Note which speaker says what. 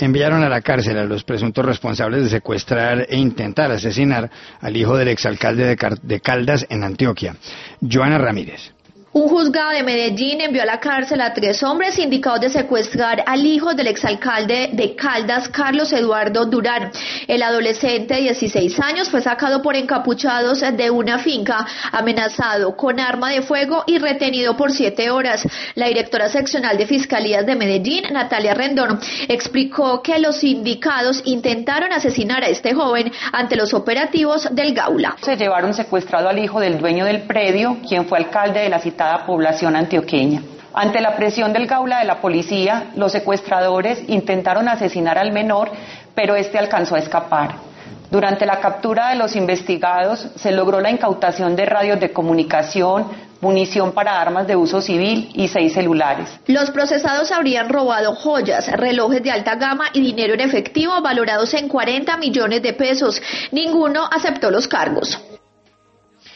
Speaker 1: enviaron a la cárcel a los presuntos responsables de secuestrar e intentar asesinar al hijo del exalcalde de Caldas en Antioquia, Joana Ramírez.
Speaker 2: Un juzgado de Medellín envió a la cárcel a 3 hombres indicados de secuestrar al hijo del exalcalde de Caldas, Carlos Eduardo Durán. El adolescente de 16 años fue sacado por encapuchados de una finca, amenazado con arma de fuego y retenido por 7 horas. La directora seccional de Fiscalías de Medellín, Natalia Rendón, explicó que los indicados intentaron asesinar a este joven ante los operativos del Gaula.
Speaker 3: Se llevaron secuestrado al hijo del dueño del predio, quien fue alcalde de la citada población antioqueña. Ante la presión del Gaula de la policía, los secuestradores intentaron asesinar al menor, pero este alcanzó a escapar. Durante la captura de los investigados, se logró la incautación de radios de comunicación, munición para armas de uso civil y 6 celulares.
Speaker 2: Los procesados habrían robado joyas, relojes de alta gama y dinero en efectivo valorados en 40 millones de pesos. Ninguno aceptó los cargos.